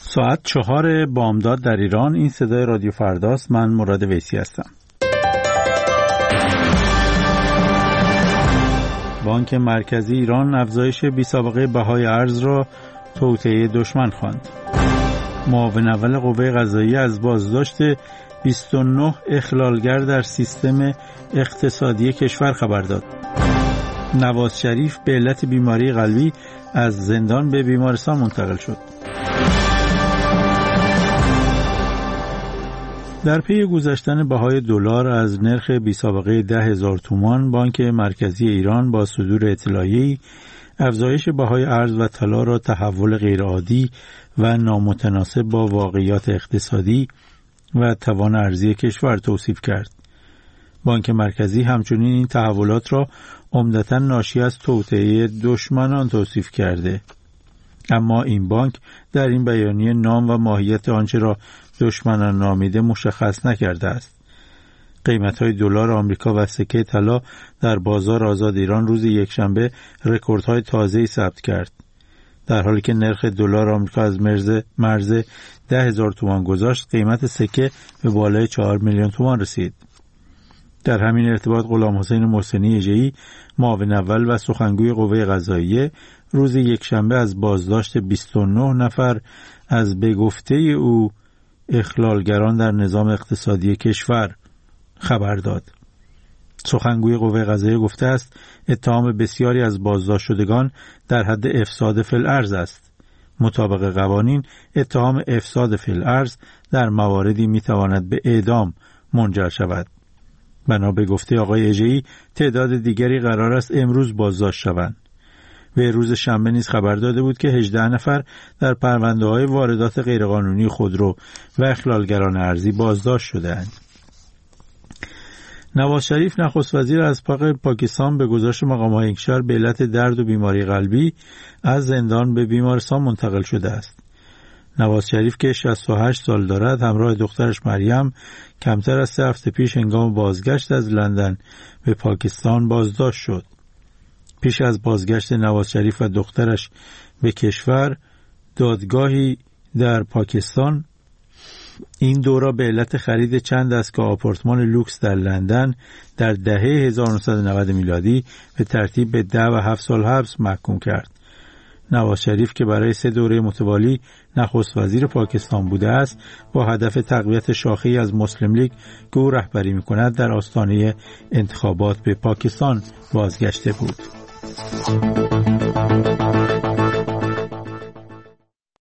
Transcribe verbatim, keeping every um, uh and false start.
ساعت چهار بامداد در ایران. این صدای رادیو فرداست. من مراد ویسی هستم. بانک مرکزی ایران افزایش بی‌سابقه بهای ارز را توطئه دشمن خواند. معاون اول قوه قضاییه از بازداشت بیست و نه اخلالگر در سیستم اقتصادی کشور خبر داد. نواز شریف به علت بیماری قلبی از زندان به بیمارستان منتقل شد. در پی گذشتن بهای دلار از نرخ بی‌سابقه ده هزار تومان، بانک مرکزی ایران با صدور اطلاعیه‌ای افزایش بهای ارز و طلا را تحول غیرعادی و نامتناسب با واقعیات اقتصادی و توان ارزی کشور توصیف کرد. بانک مرکزی همچنین این تحولات را عمدتاً ناشی از توطئه دشمنان توصیف کرده. اما این بانک در این بیانیه نام و ماهیت آنچه را دشمنان نامیده مشخص نکرده است. قیمت‌های دلار آمریکا و سکه طلا در بازار آزاد ایران روز یکشنبه رکوردهای تازه‌ای ثبت کرد. در حالی که نرخ دلار آمریکا از مرز مرز ده هزار تومان گذشت، قیمت سکه به بالای چهار میلیون تومان رسید. در همین ارتباط غلام حسین محسنی اژه‌ای، معاون اول و سخنگوی قوه قضاییه، روز یکشنبه از بازداشت بیست و نه نفر از به گفته او اخلالگران در نظام اقتصادی کشور خبر داد. سخنگوی قوه قضاییه گفته است اتهام بسیاری از بازداشت شدگان در حد افساد فی الارض است. مطابق قوانین اتهام افساد فی الارض در مواردی میتواند به اعدام منجر شود. بنا به گفته آقای اژه‌ای تعداد دیگری قرار است امروز بازداشت شوند. و روز شنبه نیز خبر داده بود که هجده نفر در پرونده‌های واردات غیرقانونی خودرو و اخلالگران ارزی بازداشت شده‌اند. نواز شریف نخست وزیر از پاکستان به گزارش مقام‌های این کشور به علت درد و بیماری قلبی از زندان به بیمارستان منتقل شده است. نواز شریف که شصت و هشت سال دارد همراه دخترش مریم کمتر از سه هفته پیش هنگام بازگشت از لندن به پاکستان بازداشت شد. پیش از بازگشت نواز شریف و دخترش به کشور، دادگاهی در پاکستان این دو را به علت خرید چند دستگاه آپارتمان لوکس در لندن در دهه هزار و نهصد و نود میلادی به ترتیب به ده و هفت سال حبس محکوم کرد. نواز شریف که برای سه دوره متوالی نخست وزیر پاکستان بوده است، با هدف تقویت شاخه‌ای از مسلم لیگ که او رهبری می‌کند در آستانه انتخابات به پاکستان بازگشته بود.